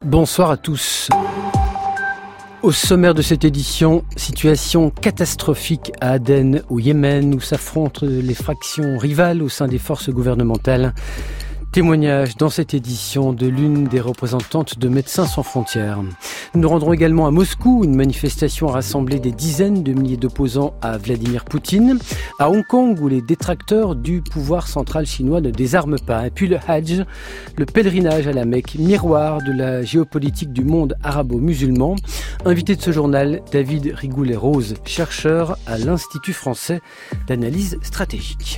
Bonsoir à tous. Au sommaire de cette édition, situation catastrophique à Aden, au Yémen, où s'affrontent les fractions rivales au sein des forces gouvernementales. Témoignage dans cette édition de l'une des représentantes de Médecins sans frontières. Nous nous rendrons également à Moscou, où une manifestation a rassemblé des dizaines de milliers d'opposants à Vladimir Poutine. À Hong Kong, où les détracteurs du pouvoir central chinois ne désarment pas. Et puis le Hajj, le pèlerinage à la Mecque, miroir de la géopolitique du monde arabo-musulman. Invité de ce journal, David Rigoulet-Rose, chercheur à l'Institut français d'analyse stratégique.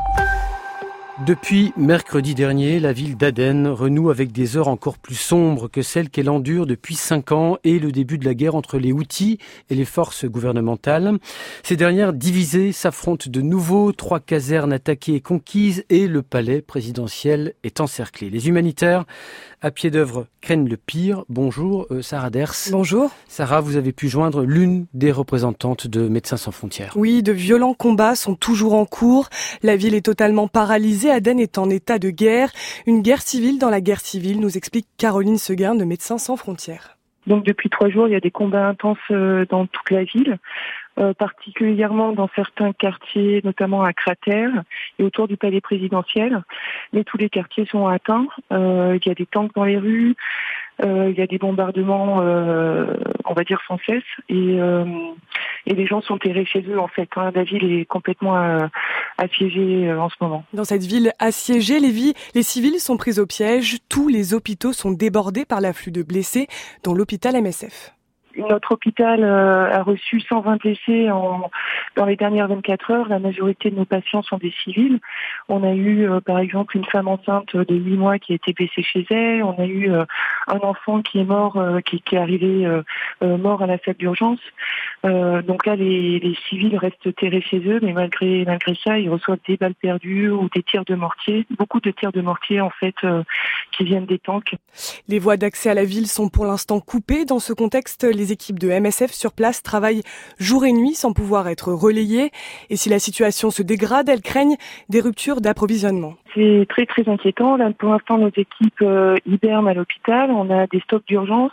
Depuis mercredi dernier, la ville d'Aden renoue avec des heures encore plus sombres que celles qu'elle endure depuis 5 ans et le début de la guerre entre les Houthis et les forces gouvernementales. Ces dernières divisées s'affrontent de nouveau, 3 casernes attaquées et conquises et le palais présidentiel est encerclé. Les humanitaires à pied d'œuvre craignent le pire. Bonjour Sarah Ders. Bonjour. Sarah, vous avez pu joindre l'une des représentantes de Médecins sans frontières. Oui, de violents combats sont toujours en cours. La ville est totalement paralysée. Aden est en état de guerre. Une guerre civile dans la guerre civile, nous explique Caroline Seguin de Médecins sans frontières. Donc depuis 3 jours, il y a des combats intenses dans toute la ville, particulièrement dans certains quartiers, notamment à Cratère et autour du palais présidentiel. Mais tous les quartiers sont atteints. Il y a des tanks dans les rues. Il y a des bombardements, on va dire sans cesse, et les gens sont terrés chez eux en fait. La ville est complètement assiégée en ce moment. Dans cette ville assiégée, les civils sont pris au piège. Tous les hôpitaux sont débordés par l'afflux de blessés, dont l'hôpital MSF. Notre hôpital a reçu 120 blessés dans les dernières 24 heures. La majorité de nos patients sont des civils. On a eu, par exemple, une femme enceinte de 8 mois qui a été blessée chez elle. On a eu un enfant qui est mort, qui est arrivé mort à la salle d'urgence. Donc là, les civils restent terrés chez eux, mais malgré ça, ils reçoivent des balles perdues ou des tirs de mortier. Beaucoup de tirs de mortier, en fait, qui viennent des tanks. Les voies d'accès à la ville sont pour l'instant coupées. Dans ce contexte, les équipes de MSF sur place travaillent jour et nuit sans pouvoir être relayées. Et si la situation se dégrade, elles craignent des ruptures d'approvisionnement. C'est très très inquiétant. Là, pour l'instant, nos équipes hibernent à l'hôpital. On a des stocks d'urgence.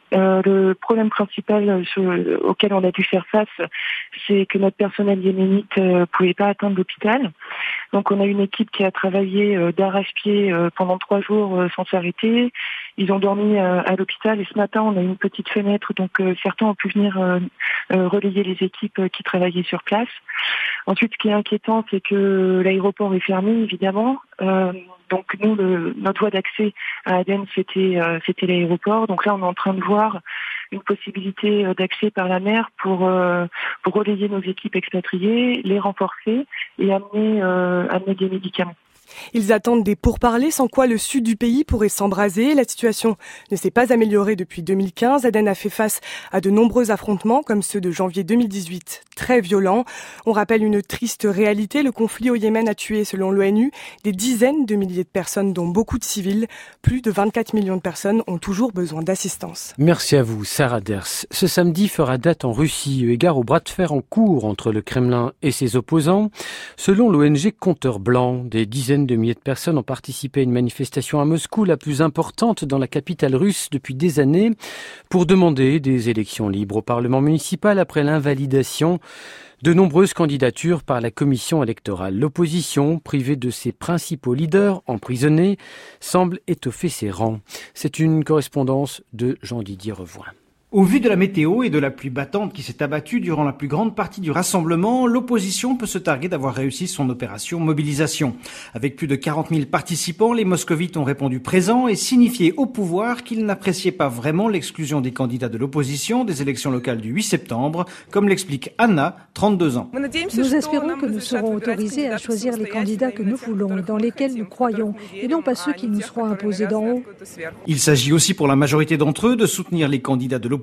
Le problème principal auquel on a dû faire face, c'est que notre personnel yéménite pouvait pas atteindre l'hôpital. Donc on a une équipe qui a travaillé d'arrache-pied pendant 3 jours sans s'arrêter. Ils ont dormi à l'hôpital et ce matin on a une petite fenêtre, donc certains ont pu venir relayer les équipes qui travaillaient sur place. Ensuite, ce qui est inquiétant, c'est que l'aéroport est fermé, évidemment. Donc nous, notre voie d'accès à Aden, c'était l'aéroport. Donc là, on est en train de voir une possibilité d'accès par la mer pour relayer nos équipes expatriées, les renforcer et amener des médicaments. Ils attendent des pourparlers, sans quoi le sud du pays pourrait s'embraser. La situation ne s'est pas améliorée depuis 2015. Aden a fait face à de nombreux affrontements, comme ceux de janvier 2018, très violents. On rappelle une triste réalité. Le conflit au Yémen a tué, selon l'ONU, des dizaines de milliers de personnes, dont beaucoup de civils. Plus de 24 millions de personnes ont toujours besoin d'assistance. Merci à vous, Sarah Ders. Ce samedi fera date en Russie, eu égard au bras de fer en cours entre le Kremlin et ses opposants. Selon l'ONG Compteur Blanc, des dizaines de milliers de personnes ont participé à une manifestation à Moscou, la plus importante dans la capitale russe depuis des années, pour demander des élections libres au Parlement municipal après l'invalidation de nombreuses candidatures par la commission électorale. L'opposition, privée de ses principaux leaders emprisonnés, semble étoffer ses rangs. C'est une correspondance de Jean-Didier Revoin. Au vu de la météo et de la pluie battante qui s'est abattue durant la plus grande partie du rassemblement, l'opposition peut se targuer d'avoir réussi son opération mobilisation. Avec plus de 40 000 participants, les moscovites ont répondu présents et signifié au pouvoir qu'ils n'appréciaient pas vraiment l'exclusion des candidats de l'opposition des élections locales du 8 septembre, comme l'explique Anna, 32 ans. Nous espérons que nous serons autorisés à choisir les candidats que nous voulons et dans lesquels nous croyons, et non pas ceux qui nous seront imposés d'en haut. Il s'agit aussi pour la majorité d'entre eux de soutenir les candidats de l'opposition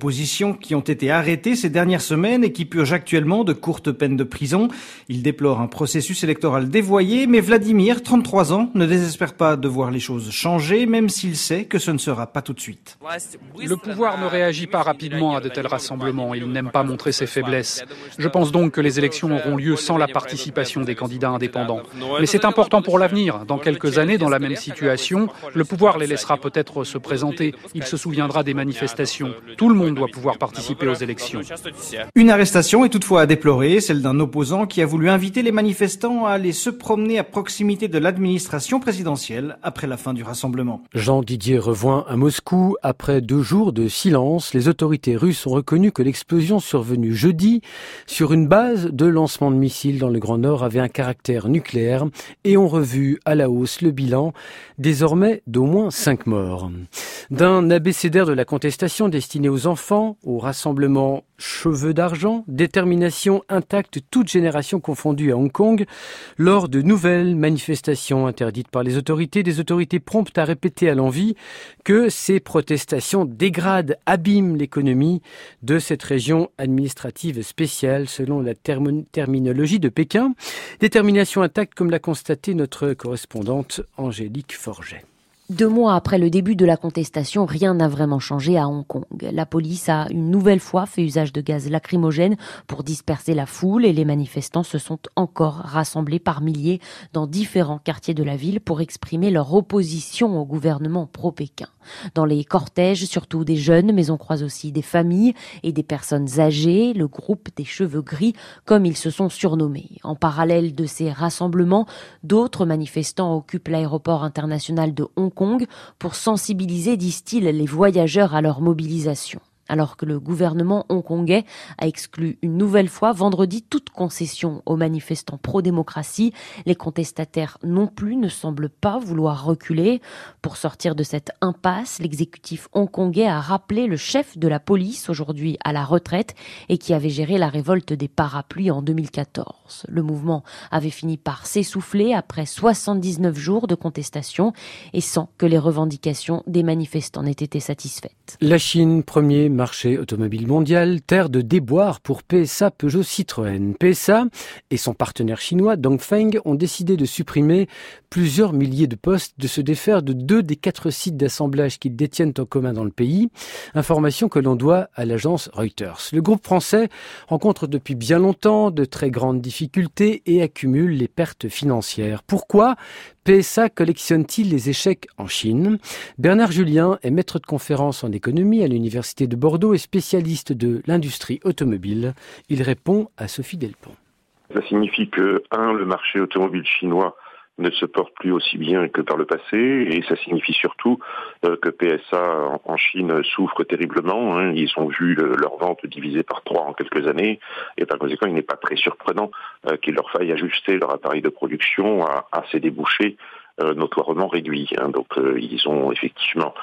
l'opposition qui ont été arrêtés ces dernières semaines et qui purgent actuellement de courtes peines de prison. Il déplore un processus électoral dévoyé, mais Vladimir, 33 ans, ne désespère pas de voir les choses changer, même s'il sait que ce ne sera pas tout de suite. Le pouvoir ne réagit pas rapidement à de tels rassemblements. Il n'aime pas montrer ses faiblesses. Je pense donc que les élections auront lieu sans la participation des candidats indépendants. Mais c'est important pour l'avenir. Dans quelques années, dans la même situation, le pouvoir les laissera peut-être se présenter. Il se souviendra des manifestations. Tout le monde doit pouvoir participer aux élections. Une arrestation est toutefois à déplorer, celle d'un opposant qui a voulu inviter les manifestants à aller se promener à proximité de l'administration présidentielle après la fin du rassemblement. Jean-Didier Revoin à Moscou. Après 2 jours de silence, les autorités russes ont reconnu que l'explosion survenue jeudi sur une base de lancement de missiles dans le Grand Nord avait un caractère nucléaire et ont revu à la hausse le bilan, désormais d'au moins 5 morts. D'un abécédaire de la contestation destiné aux enfants, au rassemblement Cheveux d'argent, détermination intacte, toute génération confondue à Hong Kong, lors de nouvelles manifestations interdites par les autorités, des autorités promptes à répéter à l'envi que ces protestations dégradent, abîment l'économie de cette région administrative spéciale, selon la terminologie de Pékin. Détermination intacte, comme l'a constaté notre correspondante Angélique Forget. 2 mois après le début de la contestation, rien n'a vraiment changé à Hong Kong. La police a une nouvelle fois fait usage de gaz lacrymogène pour disperser la foule et les manifestants se sont encore rassemblés par milliers dans différents quartiers de la ville pour exprimer leur opposition au gouvernement pro-Pékin. Dans les cortèges, surtout des jeunes, mais on croise aussi des familles et des personnes âgées, le groupe des cheveux gris, comme ils se sont surnommés. En parallèle de ces rassemblements, d'autres manifestants occupent l'aéroport international de Hong Kong pour sensibiliser, disent-ils, les voyageurs à leur mobilisation. Alors que le gouvernement hongkongais a exclu une nouvelle fois vendredi toute concession aux manifestants pro-démocratie, les contestataires non plus ne semblent pas vouloir reculer. Pour sortir de cette impasse, l'exécutif hongkongais a rappelé le chef de la police, aujourd'hui à la retraite, et qui avait géré la révolte des parapluies en 2014. Le mouvement avait fini par s'essouffler après 79 jours de contestation et sans que les revendications des manifestants n'aient été satisfaites. La Chine, premier marché automobile mondial, terre de déboire pour PSA Peugeot Citroën. PSA et son partenaire chinois Dongfeng ont décidé de supprimer plusieurs milliers de postes, de se défaire de 2 des 4 sites d'assemblage qu'ils détiennent en commun dans le pays. Information que l'on doit à l'agence Reuters. Le groupe français rencontre depuis bien longtemps de très grandes difficultés et accumule les pertes financières. Pourquoi PSA collectionne-t-il les échecs en Chine? Bernard Julien est maître de conférence en économie à l'Université de Bordeaux et spécialiste de l'industrie automobile. Il répond à Sophie Delpont. Ça signifie que, le marché automobile chinois ne se porte plus aussi bien que par le passé, et ça signifie surtout que PSA en Chine souffre terriblement. Ils ont vu leur vente divisée par 3 en quelques années, et par conséquent, il n'est pas très surprenant qu'il leur faille ajuster leur appareil de production à ces débouchés notoirement réduits. Donc ils ont effectivement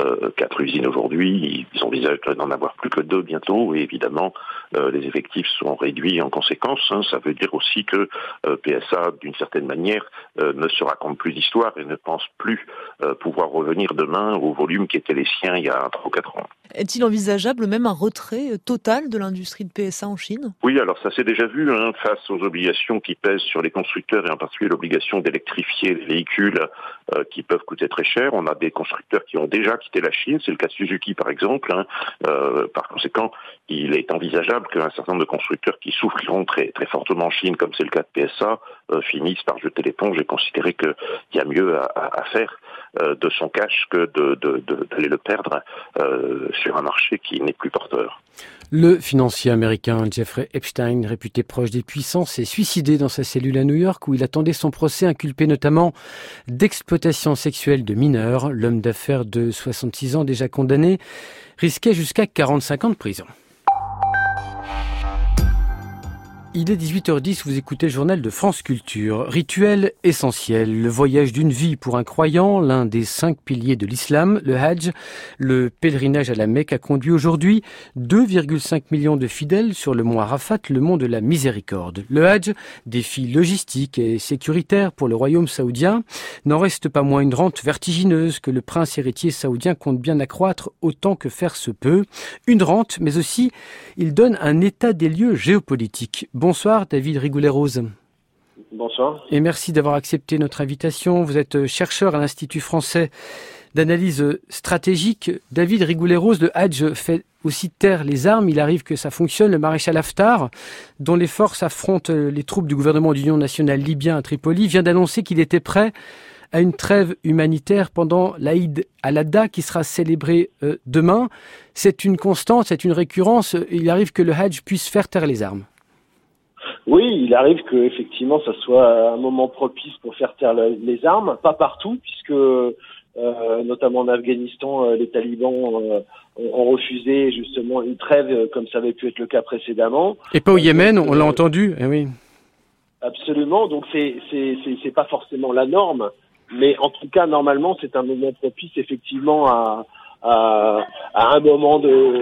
4 usines aujourd'hui, ils envisagent d'en avoir plus que 2 bientôt, et évidemment les effectifs sont réduits en conséquence. Ça veut dire aussi que PSA, d'une certaine manière, ne se raconte plus d'histoire et ne pense plus pouvoir revenir demain au volume qui était les siens il y a 3 ou 4 ans. Est-il envisageable même un retrait total de l'industrie de PSA en Chine? Oui, alors ça s'est déjà vu face aux obligations qui pèsent sur les constructeurs, et en particulier l'obligation d'électrifier les véhicules qui peuvent coûter très cher. On a des constructeurs qui ont déjà quitté la Chine, c'est le cas de Suzuki par exemple. Par conséquent, il est envisageable qu'un certain nombre de constructeurs qui souffriront très, très fortement en Chine, comme c'est le cas de PSA, finissent par jeter l'éponge et considérer qu'il y a mieux à faire de son cash que d'aller le perdre sur un marché qui n'est plus porteur. Le financier américain Jeffrey Epstein, réputé proche des puissants, s'est suicidé dans sa cellule à New York où il attendait son procès, inculpé notamment d'exploitation sexuelle de mineurs. L'homme d'affaires de 66 ans, déjà condamné, risquait jusqu'à 45 ans de prison. Il est 18h10, vous écoutez le journal de France Culture. Rituel essentiel, le voyage d'une vie pour un croyant, l'un des 5 piliers de l'islam, le Hajj. Le pèlerinage à la Mecque a conduit aujourd'hui 2,5 millions de fidèles sur le mont Arafat, le mont de la miséricorde. Le Hajj, défi logistique et sécuritaire pour le royaume saoudien, n'en reste pas moins une rente vertigineuse que le prince héritier saoudien compte bien accroître autant que faire se peut. Une rente, mais aussi il donne un état des lieux géopolitique. Bonsoir David Rigoulet-Rose. Bonsoir. Et merci d'avoir accepté notre invitation. Vous êtes chercheur à l'Institut français d'analyse stratégique. David Rigoulet-Rose, le Hajj fait aussi taire les armes. Il arrive que ça fonctionne. Le maréchal Haftar, dont les forces affrontent les troupes du gouvernement d'union nationale libyen à Tripoli, vient d'annoncer qu'il était prêt à une trêve humanitaire pendant l'Aïd al-Adha qui sera célébrée demain. C'est une constante, c'est une récurrence. Il arrive que le Hajj puisse faire taire les armes. Oui, il arrive que effectivement ça soit un moment propice pour faire taire les armes, pas partout, puisque notamment en Afghanistan, les talibans ont refusé justement une trêve comme ça avait pu être le cas précédemment. Et pas au Yémen, on l'a entendu, eh oui. Absolument, donc c'est pas forcément la norme, mais en tout cas normalement c'est un moment propice effectivement à un moment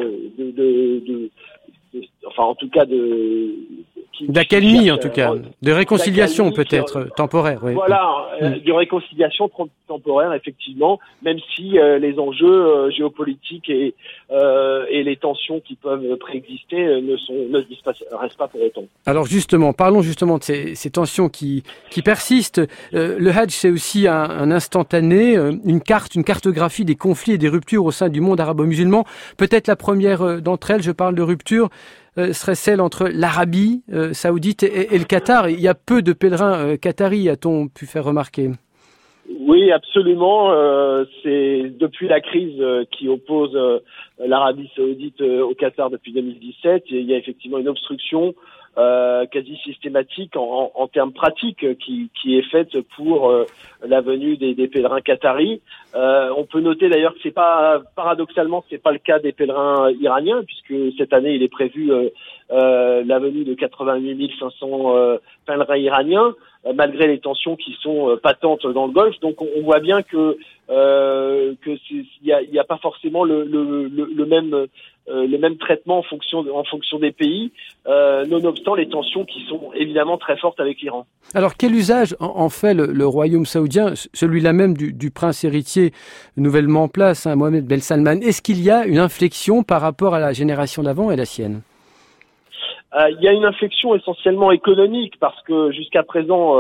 enfin en tout cas d'accalmie en tout cas, de réconciliation peut-être temporaire. Oui. Voilà, de réconciliation temporaire effectivement, même si les enjeux géopolitiques et les tensions qui peuvent préexister ne restent pas pour autant. Alors justement, parlons justement de ces tensions qui persistent. Le Hajj, c'est aussi un instantané, une cartographie des conflits et des ruptures au sein du monde arabo-musulman. Peut-être la première d'entre elles, je parle de rupture, serait celle entre l'Arabie saoudite et le Qatar. Il y a peu de pèlerins qataris, a-t-on pu faire remarquer. Oui, absolument. C'est depuis la crise qui oppose l'Arabie saoudite au Qatar depuis 2017, il y a effectivement une obstruction quasi systématique en termes pratiques qui est faite pour la venue des pèlerins qataris. On peut noter d'ailleurs que c'est pas le cas des pèlerins iraniens, puisque cette année il est prévu la venue de 88 500 pèlerins iraniens, malgré les tensions qui sont patentes dans le Golfe. Donc on voit bien que il y a pas forcément le même traitement en fonction des pays, nonobstant les tensions qui sont évidemment très fortes avec l'Iran. Alors quel usage en fait le royaume saoudien, celui-là même du prince héritier nouvellement en place, Mohamed Ben Salman? Est-ce qu'il y a une inflexion par rapport à la génération d'avant et la sienne? Il y a une inflexion essentiellement économique, parce que jusqu'à présent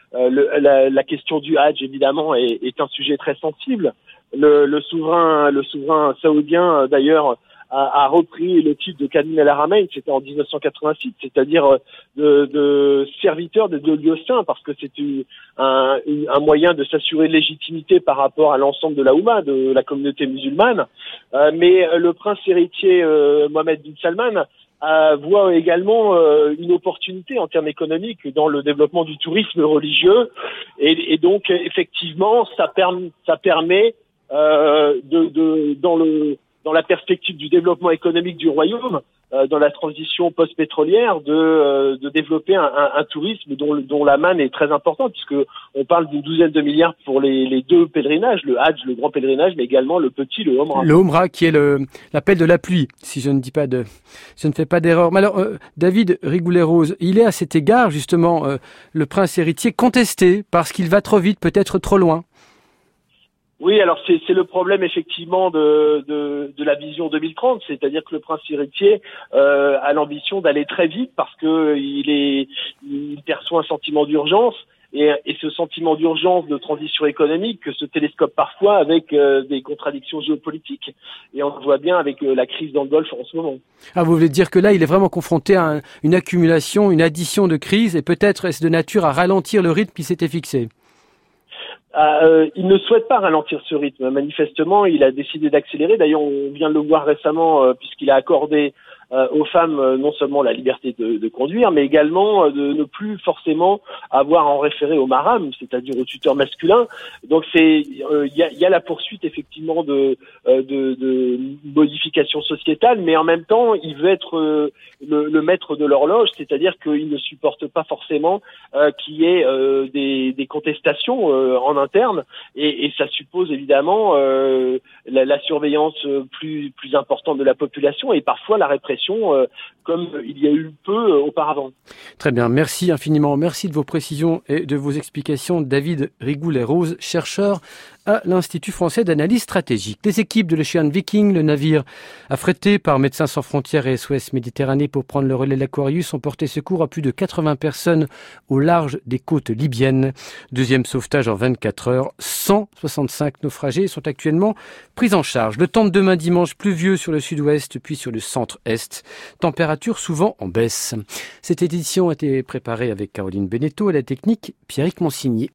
la question du Hajj évidemment est un sujet très sensible. Le souverain saoudien d'ailleurs a repris le titre de Khadim el-Haramain, c'était en 1986, c'est-à-dire de serviteur de deux lieux saints, parce que c'est un moyen de s'assurer de légitimité par rapport à l'ensemble de la Oumma, de la communauté musulmane. Mais le prince héritier Mohamed bin Salman voit également une opportunité en termes économiques dans le développement du tourisme religieux, et donc effectivement ça permet dans la perspective du développement économique du royaume, dans la transition post-pétrolière, de développer un tourisme dont la manne est très importante, puisque on parle d'une douzaine de milliards pour les deux pèlerinages, le Hajj, le grand pèlerinage, mais également le petit, le Umrah. Le Umrah qui est l'appel de la pluie, si je ne fais pas d'erreur. Mais alors, David Rigoulet-Rose, il est à cet égard, justement, le prince héritier contesté parce qu'il va trop vite, peut-être trop loin. Oui, alors c'est le problème effectivement de la vision 2030, c'est-à-dire que le prince héritier a l'ambition d'aller très vite parce que il perçoit un sentiment d'urgence, et ce sentiment d'urgence de transition économique que se télescope parfois avec des contradictions géopolitiques, et on le voit bien avec la crise dans le Golfe en ce moment. Ah, vous voulez dire que là il est vraiment confronté à une accumulation, une addition de crises, et peut-être est-ce de nature à ralentir le rythme qui s'était fixé? Il ne souhaite pas ralentir ce rythme. Manifestement, il a décidé d'accélérer. D'ailleurs, on vient de le voir récemment, puisqu'il a accordé aux femmes non seulement la liberté de conduire, mais également de ne plus forcément avoir à en référer au maram, c'est-à-dire au tuteur masculin. Donc il y a la poursuite effectivement de modifications sociétales, mais en même temps il veut être le maître de l'horloge, c'est-à-dire qu'il ne supporte pas forcément qu'il y ait des contestations en interne, et ça suppose évidemment la surveillance plus importante de la population et parfois la répression comme il y a eu peu auparavant. Très bien, merci infiniment. Merci de vos précisions et de vos explications. David Rigoulet-Rose, chercheur à l'Institut français d'analyse stratégique. Les équipes de l'Ocean Viking, le navire affrété par Médecins sans frontières et SOS Méditerranée pour prendre le relais de l'Aquarius, ont porté secours à plus de 80 personnes au large des côtes libyennes. Deuxième sauvetage en 24 heures. 165 naufragés sont actuellement pris en charge. Le temps de demain dimanche, pluvieux sur le sud-ouest puis sur le centre-est. Température souvent en baisse. Cette édition a été préparée avec Caroline Beneteau et la technique Pierrick Monsigny.